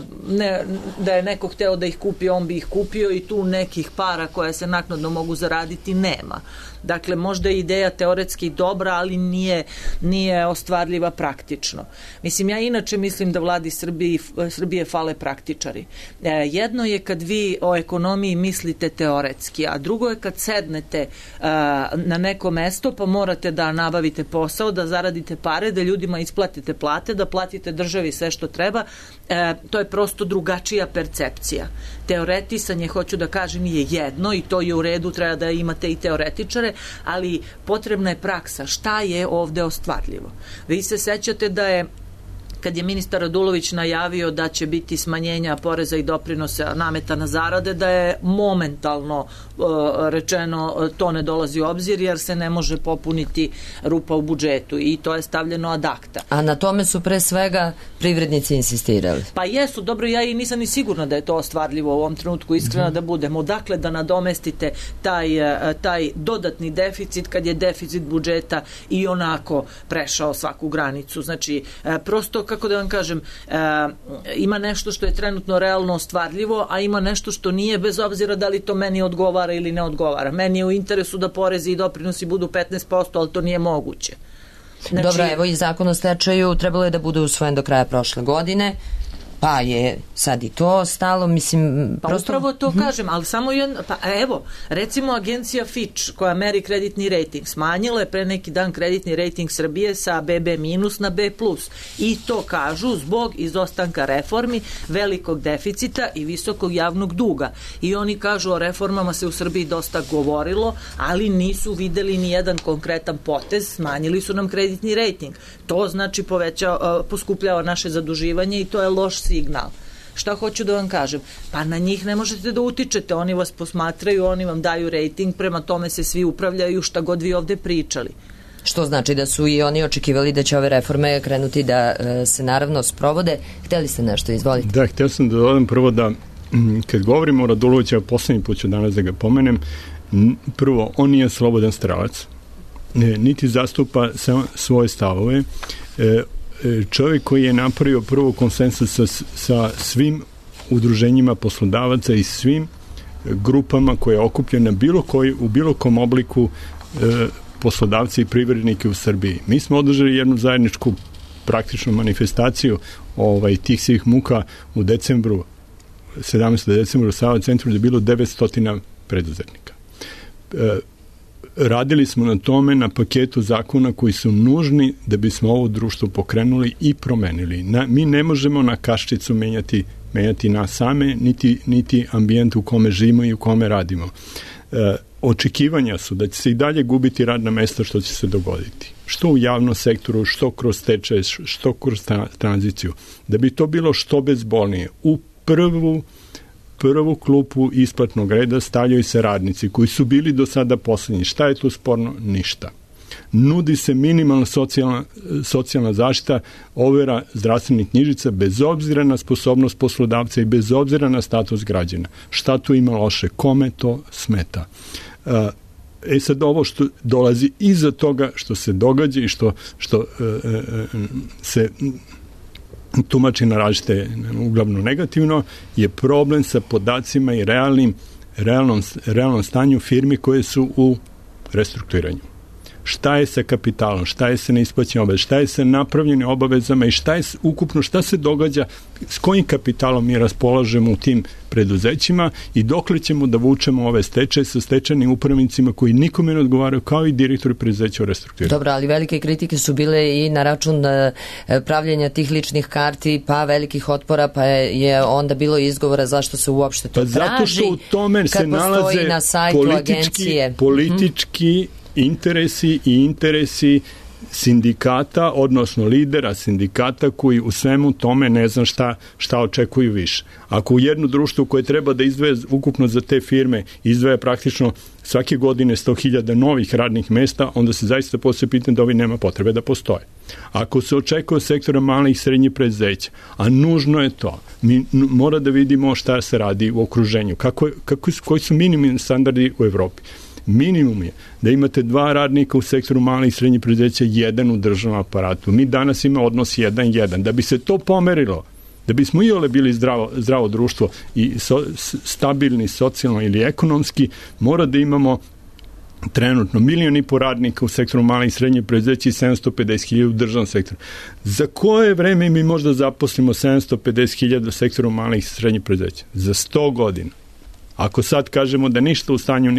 da je neko hteo da ih kupi, on bi ih kupio i tu nekih para koje se naknadno mogu zaraditi nema. Dakle, možda je ideja teoretski dobra, ali nije ostvarljiva praktično. Mislim, ja inače mislim da vladi Srbije fale praktičari. Jedno je kad vi o ekonomiji mislite teoretski, a drugo je kad sednete na neko mesto pa morate da nabavite posao, da zaradite pare, da ljudima isplatite plate, da platite državi sve što treba. To je prosto drugačija percepcija. Teoretisanje, hoću da kažem, je jedno i to je u redu, treba da imate i teoretičare, ali potrebna je praksa. Šta je ovde ostvarljivo? Vi se sećate da je kad je ministar Radulović najavio da će biti smanjenja poreza i doprinosa, nameta na zarade, da je momentalno rečeno to ne dolazi u obzir jer se ne može popuniti rupa u budžetu i to je stavljeno ad acta. A na tome su pre svega privrednici insistirali. Pa jesu, dobro, ja i nisam ni sigurna da je to ostvarljivo u ovom trenutku, iskreno da budemo. Dakle, da nadomestite taj dodatni deficit kad je deficit budžeta i onako prešao svaku granicu. Znači, prosto, kako da vam kažem, ima nešto što je trenutno realno ostvarljivo, a ima nešto što nije, bez obzira da li to meni odgovara ili ne odgovara. Meni je u interesu da porezi i doprinosi budu 15%, ali to nije moguće. Znači, dobro, evo i zakon o stečaju trebalo je da bude usvojen do kraja prošle godine. Pa je sad i to stalo, mislim... Pa prosto... upravo to kažem, ali samo jedno... Pa evo, recimo agencija Fitch, koja meri kreditni rating, smanjila je pre neki dan kreditni rating Srbije sa BB- na B+. I to kažu zbog izostanka reformi, velikog deficita i visokog javnog duga. I oni kažu o reformama se u Srbiji dosta govorilo, ali nisu videli ni jedan konkretan potez, smanjili su nam kreditni rating. To znači poskupljava naše zaduživanje i to je loš signal. Šta hoću da vam kažem? Pa na njih ne možete da utičete, oni vas posmatraju, oni vam daju rating, prema tome se svi upravljaju šta god vi ovde pričali. Što znači da su i oni očekivali da će ove reforme krenuti da se naravno sprovode. Hteli ste nešto, izvolite? Da, htio sam da dodam prvo da kad govorimo o Raduloviću, poslednji put ću danas da ga pomenem, prvo, on nije slobodan strelac, niti zastupa svoje stavove. Čovjek koji je napravio prvo konsensus sa svim udruženjima poslodavaca i svim grupama koje je okupljena u bilo kom obliku poslodavci i privrednike u Srbiji. Mi smo održali jednu zajedničku praktičnu manifestaciju tih svih muka u decembru, 17. decembru u Sava centru, gde je bilo 900 preduzetnika. Radili smo na tome, na paketu zakona koji su nužni da bismo ovo društvo pokrenuli i promenili. Mi ne možemo na kaščicu menjati nas same, niti ambijent u kome živimo i u kome radimo. Očekivanja su da će se i dalje gubiti radna mesta, što će se dogoditi. Što u javnom sektoru, što kroz stečaj, što kroz tranziciju. Da bi to bilo što bezbolnije. U prvu klupu isplatnog reda stavljaju se radnici koji su bili do sada poslednji. Šta je tu sporno? Ništa. Nudi se minimalna socijalna zaštita, overa zdravstvenih knjižica bez obzira na sposobnost poslodavca i bez obzira na status građana. Šta tu ima loše? Kome to smeta? Sad ovo što dolazi iza toga, što se događa i što se tumači na različite, uglavnom negativno, je problem sa podacima i realnom stanju firmi koje su u restrukturiranju. Šta je sa kapitalom, šta je sa neisplaćenim obavezama, šta je sa napravljenim obavezama i šta se događa, s kojim kapitalom mi raspolažemo u tim preduzećima i dokle ćemo da vučemo ove stečaje sa stečajnim upravnicima koji nikome ne odgovaraju, kao i direktori preduzeća u restrukturiranju. Dobro, ali velike kritike su bile i na račun pravljenja tih ličnih karti, pa velikih otpora, pa je onda bilo izgovora zašto se uopšte to traži. Zato što u tome se nalaze na sajtu agencije politički interesi i interesi sindikata, odnosno lidera sindikata koji u svemu tome ne znam šta očekuju više. Ako u jedno društvo koje treba da izdvaja ukupno za te firme izdvaja praktično svake godine 100.000 novih radnih mesta, onda se zaista postoji pitanje da ovi nema potrebe da postoje. Ako se očekuje od sektora malih i srednjih preduzeća, a nužno je to, mi mora da vidimo šta se radi u okruženju, koji su minimum standardi u Evropi. Minimum je da imate 2 radnika u sektoru malih i srednjih preduzeća, 1 u državnom aparatu. Mi danas imamo odnos 1:1. Da bi se to pomerilo, da bismo i ole bili zdravo društvo i stabilni socijalno ili ekonomski, mora da imamo trenutno 1,5 miliona radnika u sektoru malih i srednjih preduzeća i 750.000 u državnom sektoru. Za koje vreme mi možda zaposlimo 750.000 u sektoru malih i srednjih preduzeća? Za 100 godina. Ako sad kažemo da ništa u stanju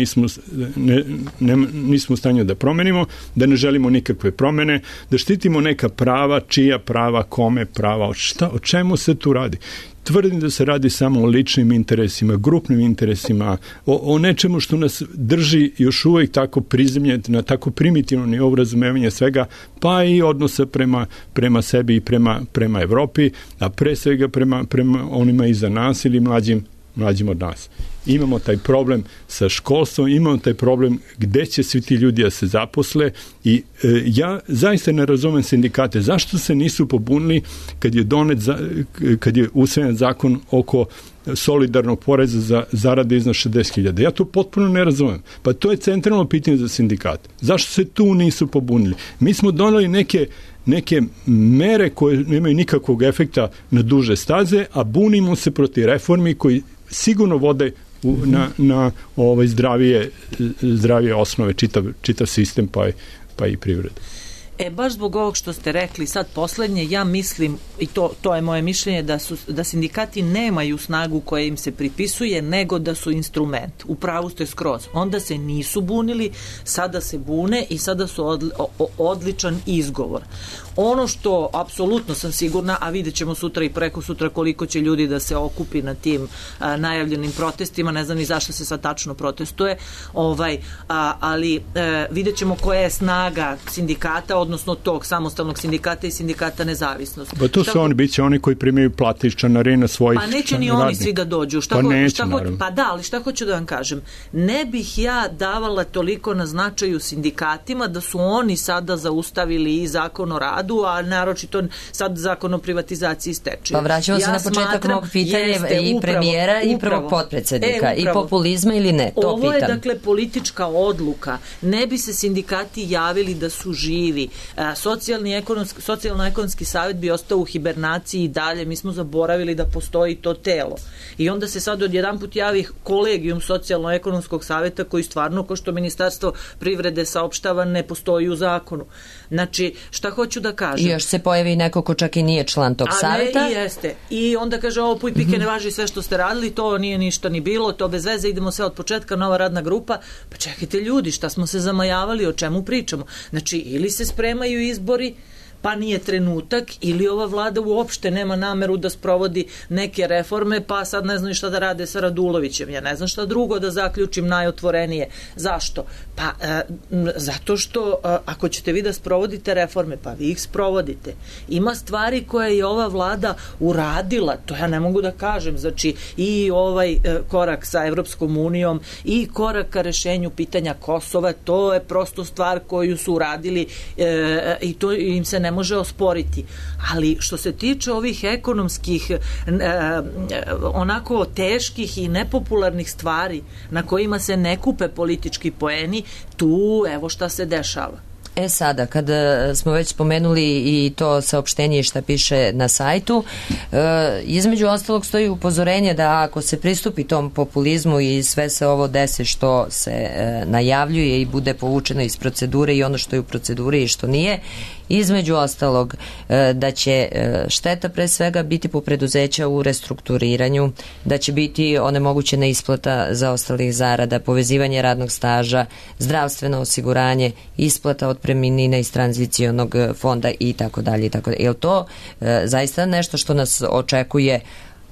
nismo u stanju da promenimo, da ne želimo nikakve promene, da štitimo neka prava, čija prava, kome prava, o čemu se tu radi? Tvrdim da se radi samo o ličnim interesima, grupnim interesima, o nečemu što nas drži još uvek tako prizemljen, na tako primitivnom nivou razumevanja svega, pa i odnosa prema sebi i prema Evropi, a pre svega prema onima iza nas ili mlađim od nas. Imamo taj problem sa školstvom, imamo taj problem gde će svi ti ljudi da se zaposle i ja zaista ne razumem sindikate. Zašto se nisu pobunili kad je usvojen zakon oko solidarnog poreza za zarade iznad 60.000? Ja to potpuno ne razumem. Pa to je centralno pitanje za sindikate. Zašto se tu nisu pobunili? Mi smo doneli neke mere koje nemaju nikakvog efekta na duže staze, a bunimo se protiv reformi koji sigurno vode na zdravije osnove, čitav sistem pa i privreda. Baš zbog ovog što ste rekli sad poslednje, ja mislim, i to je moje mišljenje, da sindikati nemaju snagu koja im se pripisuje, nego da su instrument. U pravu ste skroz. Onda se nisu bunili, sada se bune i sada su odličan izgovor. Ono što apsolutno sam sigurna, a vidjet ćemo sutra i preko sutra koliko će ljudi da se okupi na tim najavljenim protestima, ne znam ni zašto se sad tačno protestuje, ali vidjet ćemo koja je snaga sindikata, odnosno tog samostalnog sindikata i sindikata nezavisnosti. Pa to su oni, bit će oni koji primaju plate iz članarina svojih članarina. Pa neće ni oni svi da dođu. Ali šta hoću da vam kažem? Ne bih ja davala toliko na značaju sindikatima da su oni sada zaustavili i zakon o radu, a naročito sad zakon o privatizaciji stečaja. Pa vraćamo se na početak mog pitanja i premijera i prvog potpredsednika. I populizma ili ne? To ovo je dakle politička odluka. Ne bi se sindikati javili da su živi. Socijalno-ekonomski savjet bi ostao u hibernaciji i dalje. Mi smo zaboravili da postoji to telo. I onda se sad odjedanput javi kolegijum socijalno-ekonomskog savjeta koji stvarno, ko što Ministarstvo privrede saopštava, ne postoji u zakonu. Znači, šta hoću da kažem? I još se pojavi neko ko čak i nije član tog savjeta. I jeste. I onda kaže, ovo puj pike, ne važi sve što ste radili, to nije ništa ni bilo, to bez veze, idemo sve od početka, nova radna grupa. Pa čekajte ljudi, šta smo se zamajavali, o čemu pričamo? Znači, ili se spremaju izbori, pa nije trenutak, ili ova vlada uopšte nema nameru da sprovodi neke reforme, pa sad ne znam šta da rade sa Radulovićem. Ja ne znam šta drugo da zaključim najotvorenije. Zašto? Pa zato što ako ćete vi da sprovodite reforme, pa vi ih sprovodite. Ima stvari koje je ova vlada uradila, to ja ne mogu da kažem, znači i ovaj korak sa Evropskom unijom i korak ka rešenju pitanja Kosova, to je prosto stvar koju su uradili i to im se ne može osporiti. Ali što se tiče ovih ekonomskih onako teških i nepopularnih stvari na kojima se ne kupe politički poeni, tu evo šta se dešava. Sada, kada smo već spomenuli i to saopštenje šta piše na sajtu, između ostalog stoji upozorenje da ako se pristupi tom populizmu i sve se ovo desi što se najavljuje i bude povučeno iz procedure i ono što je u proceduri i što nije, između ostalog da će šteta pre svega biti po preduzeća u restrukturiranju, da će biti onemogućena isplata zaostalih zarada, povezivanje radnog staža, zdravstveno osiguranje, isplata otpremnina iz tranzicionog fonda i tako dalje. Je li to zaista nešto što nas očekuje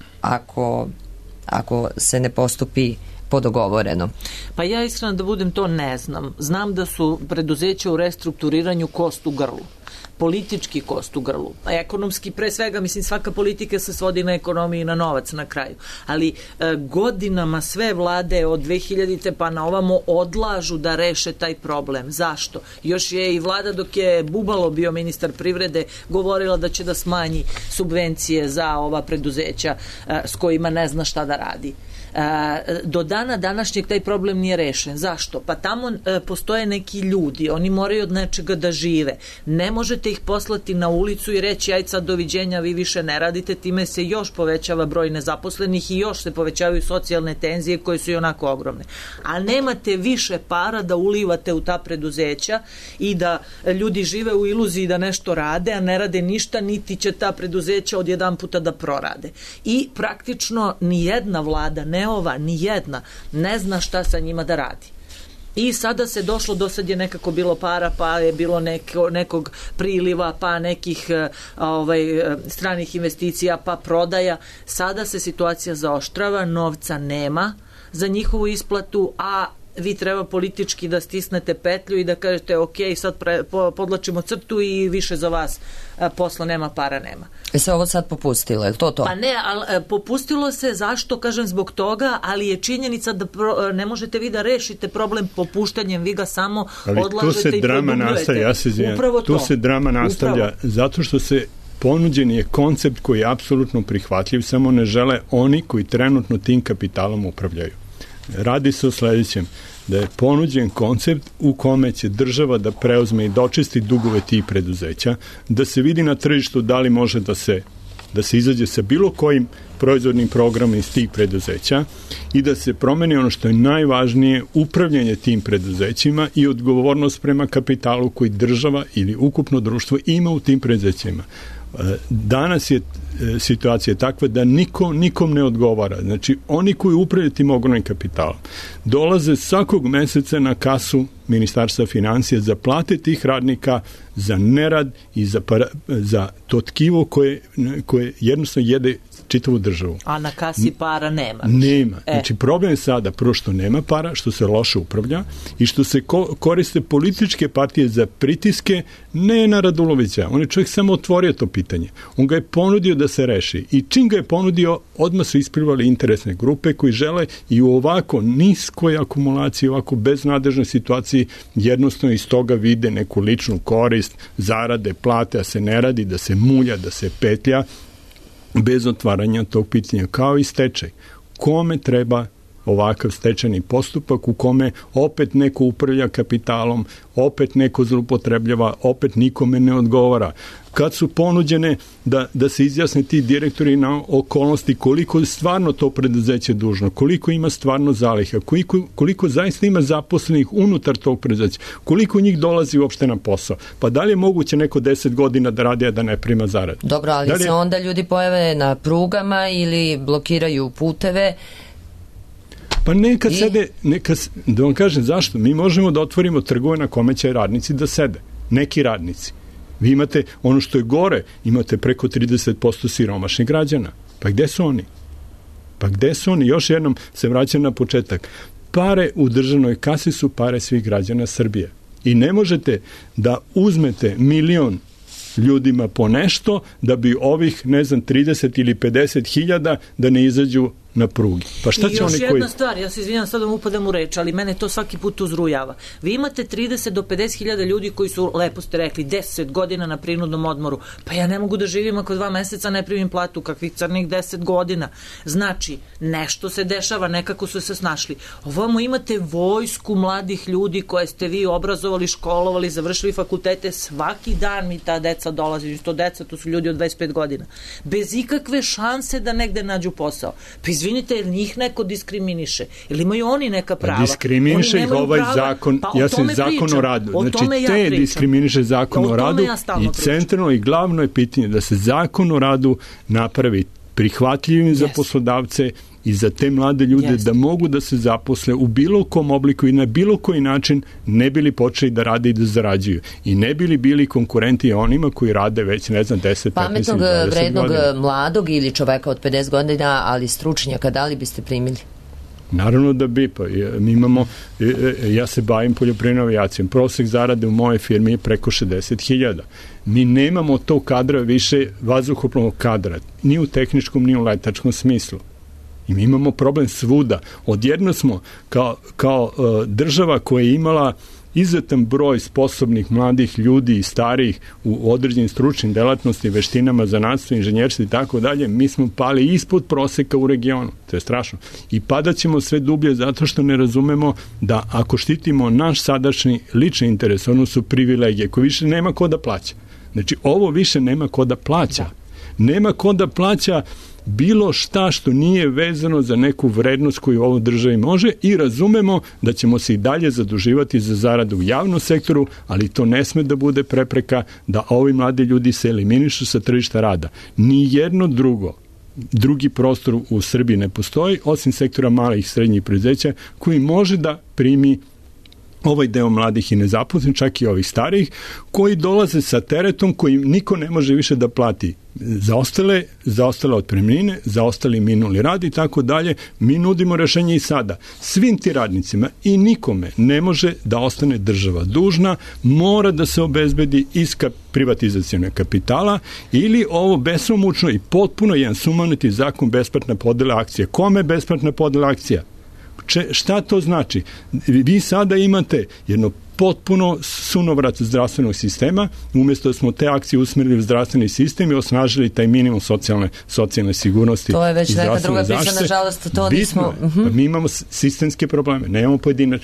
ako se ne postupi podogovoreno? Pa ja iskreno da budem to ne znam. Znam da su preduzeća u restrukturiranju kost u grlu. Politički kost u grlu. A ekonomski pre svega, mislim, svaka politika se svodi na ekonomiju i na novac na kraju. Ali godinama sve vlade od 2000. pa na ovamo odlažu da reše taj problem. Zašto? Još je i vlada dok je Bubalo bio ministar privrede govorila da će da smanji subvencije za ova preduzeća s kojima ne zna šta da radi. Do dana današnjeg taj problem nije rešen. Zašto? Pa tamo postoje neki ljudi, oni moraju od nečega da žive. Ne možete ih poslati na ulicu i reći aj sad doviđenja, vi više ne radite, time se još povećava broj nezaposlenih i još se povećavaju socijalne tenzije koje su i onako ogromne. A nemate više para da ulivate u ta preduzeća i da ljudi žive u iluziji da nešto rade, a ne rade ništa, niti će ta preduzeća odjedan puta da prorade. I praktično nijedna vlada, ne ova, nijedna, ne zna šta sa njima da radi. I sada se došlo, do sad je nekako bilo para, pa je bilo nekog priliva, pa nekih stranih investicija, pa prodaja. Sada se situacija zaoštrava, novca nema za njihovu isplatu, a vi treba politički da stisnete petlju i da kažete ok, sad podlačimo crtu i više za vas posla nema, para nema. Se ovo sad popustilo, je to to? Pa ne, ali popustilo se, zašto? Kažem zbog toga, ali je činjenica da ne možete vi da rešite problem popuštanjem, vi ga samo odlažete i produbljujete. Tu se drama nastavlja zato što se ponuđen je koncept koji je apsolutno prihvatljiv, samo ne žele oni koji trenutno tim kapitalom upravljaju. Radi se o sledećem, da je ponuđen koncept u kome će država da preuzme i dočisti dugove tih preduzeća, da se vidi na tržištu da li može da se da se izađe sa bilo kojim proizvodnim programom iz tih preduzeća i da se promeni ono što je najvažnije, upravljanje tim preduzećima i odgovornost prema kapitalu koji država ili ukupno društvo ima u tim preduzećima. Danas je situacija takva da nikom ne odgovara. Znači, oni koji upravljaju tim ogromnim kapitalom dolaze svakog meseca na kasu Ministarstva financija za plate tih radnika, za nerad i za to tkivo koje jednostavno jede čitavu državu. A na kasi para nema. Nema. Znači, problem je sada prvo što nema para, što se loše upravlja i što se koriste političke partije za pritiske, ne na Radulovića. On je čovjek samo otvorio to pitanje. On ga je ponudio da se reši i čim ga je ponudio, odmah su isplivali interesne grupe koji žele i u ovako niskoj akumulaciji, ovako beznadežnoj situaciji jednostavno iz toga vide neku ličnu korist, zarade, plate, a se ne radi, da se mulja, da se petlja, bez otvaranja tog pitanja, kao i stečaj. Kome treba ovakav stečajni postupak u kome opet neko upravlja kapitalom, opet neko zloupotrebljava, opet nikome ne odgovara. Kad su ponuđene da se izjasne ti direktori na okolnosti koliko je stvarno to preduzeće dužno, koliko ima stvarno zaliha, koliko zaista ima zaposlenih unutar tog preduzeća, koliko njih dolazi uopšte na posao. Pa da li je moguće neko 10 godina da radi, a da ne prima zaradu? Dobro, ali se onda ljudi pojave na prugama ili blokiraju puteve. Pa neka sede, da vam kažem zašto, mi možemo da otvorimo trgove na kome će radnici da sede, neki radnici. Vi imate ono što je gore, imate preko 30% siromašnih građana. Pa gde su oni? Još jednom se vraćam na početak. Pare u državnoj kasi su pare svih građana Srbije. I ne možete da uzmete 1.000.000 ljudima po nešto da bi ovih, 30 ili 50 hiljada da ne izađu na prugi. Pa šta će oni koji... I još jedna stvar, ja se izvinjam, sad vam upadam u reč, ali mene to svaki put uzrujava. Vi imate 30 do 50 hiljada ljudi koji su, lepo ste rekli, 10 godina na prinudnom odmoru. Pa ja ne mogu da živim ako 2 meseca ne primim platu, kakvih crnih 10 godina. Znači, nešto se dešava, nekako su se snašli. Ovamo imate vojsku mladih ljudi koje ste vi obrazovali, školovali, završili fakultete, svaki dan mi ta deca dolazi, to deca, to su ljudi od 25 godina. Bez ikakve šanse da negde nađu posao. Pa izvinite, jer njih neko diskriminiše? Ili imaju oni neka prava? Diskriminiše ih ovaj zakon, zakon o radu. Znači, te diskriminiše zakon o radu i centralno i glavno je pitanje da se zakon o radu napravi prihvatljivim za poslodavce i za te mlade ljude da mogu da se zaposle u bilo kom obliku i na bilo koji način ne bili počeli da rade i da zarađuju. I ne bili konkurenti onima koji rade već, 10, 15, 20 pametnog, vrednog, mladog ili čoveka od 50 godina, ali stručnjaka, da li biste primili? Naravno da bi, pa mi imamo, ja se bavim poljoprivrednom avijacijom, prosek zarade u moje firmi je preko 60.000. Mi nemamo tog kadra više vazduhoplovnog kadra, ni u tehničkom, ni u letačkom smislu. I mi imamo problem svuda. Odjedno smo kao država koja je imala izuzetan broj sposobnih mladih ljudi i starijih u određenim stručnim delatnosti, veštinama, zanatstvu, inženjerstvu i tako dalje, mi smo pali ispod proseka u regionu. To je strašno. I padaćemo sve dublje zato što ne razumemo da ako štitimo naš sadašnji lični interes, ono su privilegije koje više nema ko da plaća. Znači, ovo više nema ko da plaća. Nema ko da plaća bilo šta što nije vezano za neku vrednost koju ovo državi može i razumemo da ćemo se i dalje zaduživati za zaradu u javnom sektoru, ali to ne sme da bude prepreka da ovi mladi ljudi se eliminišu sa tržišta rada. Nijedno drugi prostor u Srbiji ne postoji, osim sektora malih i srednjih preduzeća, koji može da primi ovaj deo mladih i nezaposlenih, čak i ovih starijih, koji dolaze sa teretom koji niko ne može više da plati zaostale otpremnine, zaostali minuli rad i tako dalje. Mi nudimo rešenje i sada. Svim ti radnicima i nikome ne može da ostane država dužna, mora da se obezbedi iz privatizacione kapitala ili ovo besomučno i potpuno jedan sumanuti zakon besplatna podela akcija. Kome besplatna podela akcija? Šta to znači? Vi sada imate jedno potpuno sunovrat zdravstvenog sistema, umjesto da smo te akcije usmerili u zdravstveni sistem i osnažili taj minimum socijalne sigurnosti. To je već neka druga priča, nažalost, to nismo... Mi imamo sistemske probleme, ne imamo pojedinačne.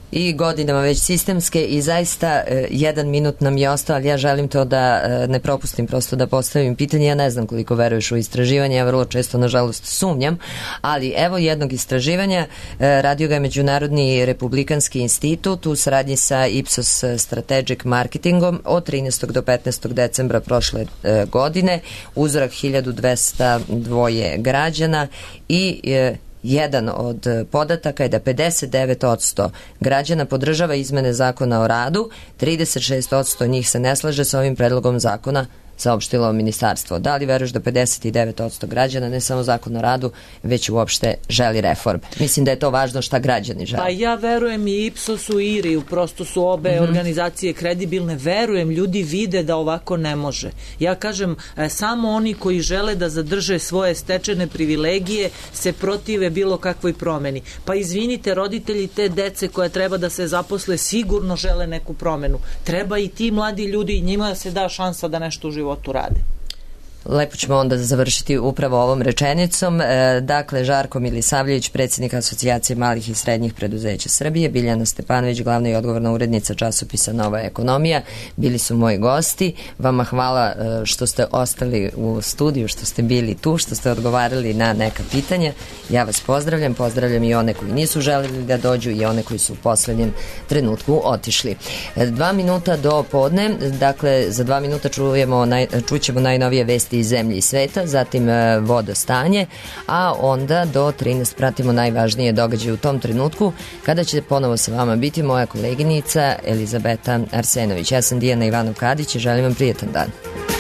i godinama već sistemske i zaista 1 minut nam je ostao, ali ja želim to da ne propustim, prosto da postavim pitanje. Ja ne znam koliko veruješ u istraživanje, ja vrlo često nažalost sumnjam, ali evo jednog istraživanja, radio ga je Međunarodni republikanski institut u saradnji sa Ipsos Strategic Marketingom od 13. do 15. decembra prošle godine, uzorak 1202 građana i jedan od podataka je da 59% građana podržava izmene zakona o radu, 36% njih se ne slaže sa ovim predlogom zakona, saopštilo ministarstvo. Da li veruješ da 59% građana ne samo zakon o radu, već uopšte želi reforme? Mislim da je to važno šta građani žele. Pa ja verujem i Ipsosu i IRI-u, prosto su obe organizacije kredibilne. Verujem, ljudi vide da ovako ne može. Ja kažem, samo oni koji žele da zadrže svoje stečene privilegije se protive bilo kakvoj promeni. Pa izvinite, roditelji te dece koja treba da se zaposle sigurno žele neku promenu. Treba i ti mladi ljudi i njima se da šansa da nešto u životu rade. Lepo ćemo onda završiti upravo ovom rečenicom. Dakle, Žarko Milisavljević, predsjednik Asocijacije malih i srednjih preduzeća Srbije, Biljana Stepanović, glavna i odgovorna urednica časopisa Nova ekonomija, bili su moji gosti. Vama hvala što ste ostali u studiju, što ste bili tu, što ste odgovarali na neka pitanja. Ja vas pozdravljam i one koji nisu želeli da dođu i one koji su u poslednjem trenutku otišli. 2 minuta do podne, dakle za 2 minuta čućemo najnovije vesti iz zemlje i sveta, zatim vodostanje, a onda do 13 pratimo najvažnije događaje u tom trenutku, kada će ponovo sa vama biti moja koleginica Elizabeta Arsenović. Ja sam Dijana Ivanov-Kadić i želim vam prijetan dan.